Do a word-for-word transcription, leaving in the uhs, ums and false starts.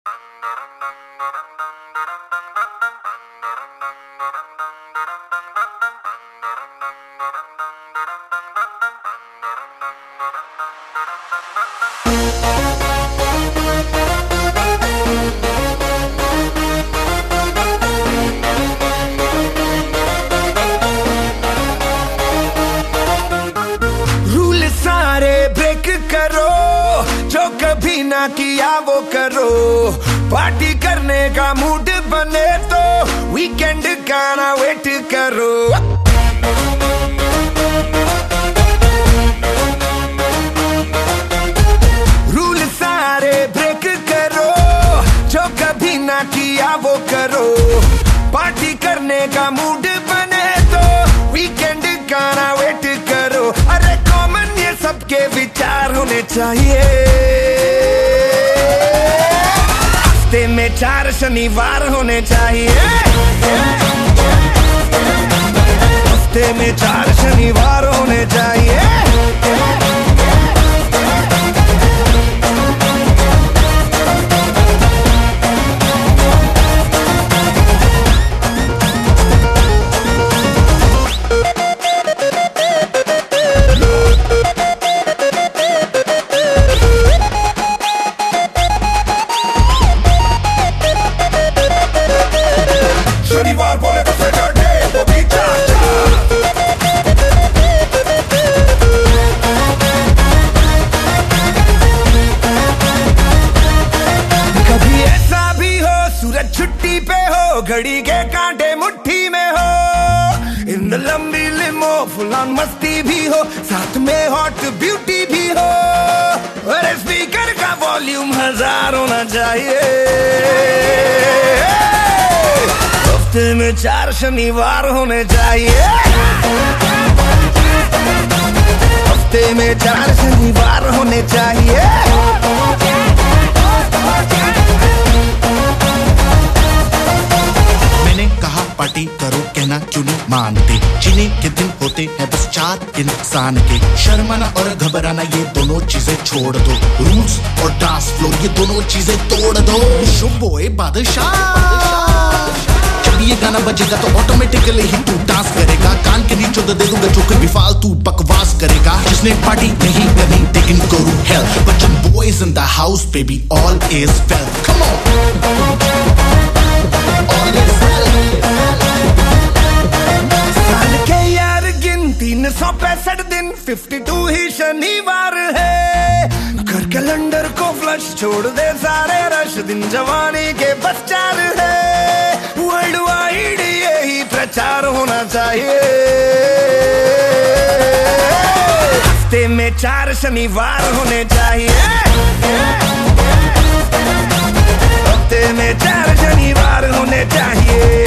Rule सारे break करो, जो कभी ना किया वो करो। पार्टी करने का मूड बने तो वीकेंड का ना वेट करो। रूल सारे ब्रेक करो, जो कभी ना किया वो करो। पार्टी करने का मूड बने तो वीकेंड का ना वेट करो। अरे कॉमन ये सबके विचार होने चाहिए। हफ्ते में चार शनिवार होने चाहिए। हफ्ते में चार शनिवार होने चाहिए। शनिवार बोले तो सैटरडे वो भी चाचा। कभी ऐसा भी हो सूरज छुट्टी पे हो, घड़ी के कांटे मुट्ठी में हो। इन लंबी लिमो फुल ऑन मस्ती भी हो, साथ में हॉट ब्यूटी भी हो। और स्पीकर का वॉल्यूम हजार होना चाहिए। हफ्ते में चार शनिवार होने चाहिए। हफ्ते में चार शनिवार होने चाहिए। मैंने कहा पार्टी करो, कहना क्यों नहीं मानते। जीने के दिन होते हैं बस चार इंसान के। शर्माना और घबराना ये दोनों चीजें छोड़ दो। रूल्स और डांस फ्लोर ये दोनों चीजें तोड़ दो। शुभोए बादशाह, ये गाना बजेगा तो ऑटोमेटिकली ही तू डांस करेगा। कान के नीचे दे दूंगा जो कोई भी फालतू बकवास करेगा। जिसने पार्टी नहीं करनी they can go to hell, but your boys in the house baby all is well. Come on, all is well. साल के यार गिन तीन सौ पैंसठ दिन, फिफ्टी टू ही शनिवार है। कर कैलेंडर को फ्लश, छोड़ दे सारे रश। दिन जवानी के बस चार है। वर्ल्ड वाइड यही प्रचार होना चाहिए। हफ्ते में चार शनिवार होने चाहिए। हफ्ते में चार शनिवार होने चाहिए।